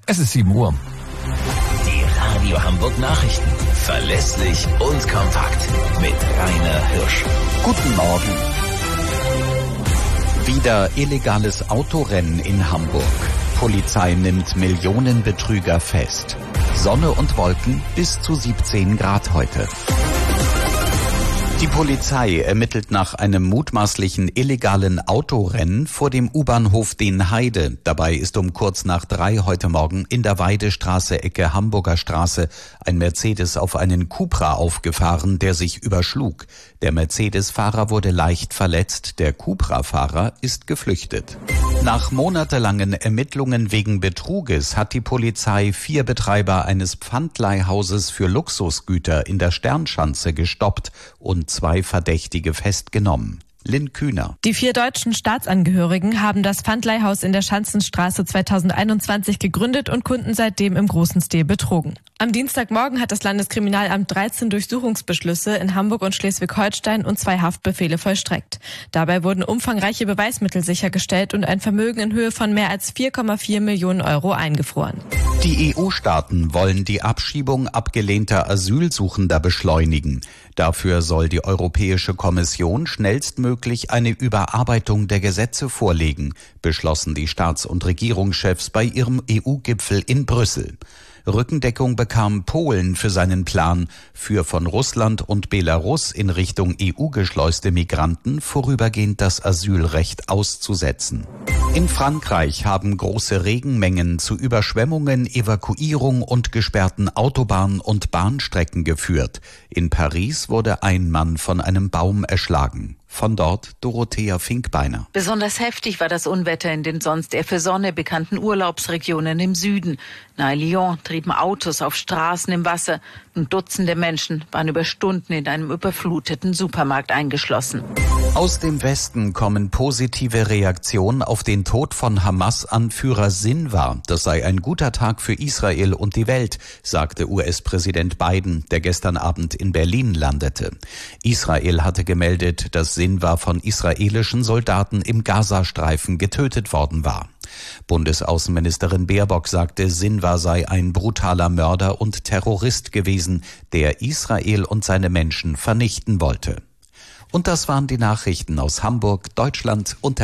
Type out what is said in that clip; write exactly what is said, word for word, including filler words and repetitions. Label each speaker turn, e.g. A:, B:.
A: Es ist sieben Uhr.
B: Die Radio Hamburg Nachrichten. Verlässlich und kompakt. Mit Rainer Hirsch.
C: Guten Morgen. Wieder illegales Autorennen in Hamburg. Polizei nimmt Millionenbetrüger fest. Sonne und Wolken bis zu siebzehn Grad heute. Die Polizei ermittelt nach einem mutmaßlichen illegalen Autorennen vor dem U-Bahnhof Dänheide. Dabei ist um kurz nach drei heute Morgen in der Weidestraße Ecke Hamburger Straße ein Mercedes auf einen Cupra aufgefahren, der sich überschlug. Der Mercedes-Fahrer wurde leicht verletzt, der Cupra-Fahrer ist geflüchtet. Nach monatelangen Ermittlungen wegen Betruges hat die Polizei vier Betreiber eines Pfandleihhauses für Luxusgüter in der Sternschanze gestoppt und zwei Verdächtige festgenommen. Lynn Kühner.
D: Die vier deutschen Staatsangehörigen haben das Pfandleihhaus in der Schanzenstraße zweitausendeinundzwanzig gegründet und Kunden seitdem im großen Stil betrogen. Am Dienstagmorgen hat das Landeskriminalamt dreizehn Durchsuchungsbeschlüsse in Hamburg und Schleswig-Holstein und zwei Haftbefehle vollstreckt. Dabei wurden umfangreiche Beweismittel sichergestellt und ein Vermögen in Höhe von mehr als vier Komma vier Millionen Euro eingefroren.
C: Die E U-Staaten wollen die Abschiebung abgelehnter Asylsuchender beschleunigen. Dafür soll die Europäische Kommission schnellstmöglich eine Überarbeitung der Gesetze vorlegen, beschlossen die Staats- und Regierungschefs bei ihrem E U-Gipfel in Brüssel. Rückendeckung bekam Polen für seinen Plan, für von Russland und Belarus in Richtung E U geschleuste Migranten vorübergehend das Asylrecht auszusetzen. In Frankreich haben große Regenmengen zu Überschwemmungen, Evakuierung und gesperrten Autobahn- und Bahnstrecken geführt. In Paris wurde ein Mann von einem Baum erschlagen. Von dort Dorothea Finkbeiner.
E: Besonders heftig war das Unwetter in den sonst eher für Sonne bekannten Urlaubsregionen im Süden. Nahe Lyon trieben Autos auf Straßen im Wasser und Dutzende Menschen waren über Stunden in einem überfluteten Supermarkt eingeschlossen.
C: Aus dem Westen kommen positive Reaktionen auf den Tod von Hamas-Anführer Sinwar. Das sei ein guter Tag für Israel und die Welt, sagte U S-Präsident Biden, der gestern Abend in Berlin landete. Israel hatte gemeldet, dass Sinwar von israelischen Soldaten im Gazastreifen getötet worden war. Bundesaußenministerin Baerbock sagte, Sinwar sei ein brutaler Mörder und Terrorist gewesen, der Israel und seine Menschen vernichten wollte. Und das waren die Nachrichten aus Hamburg, Deutschland und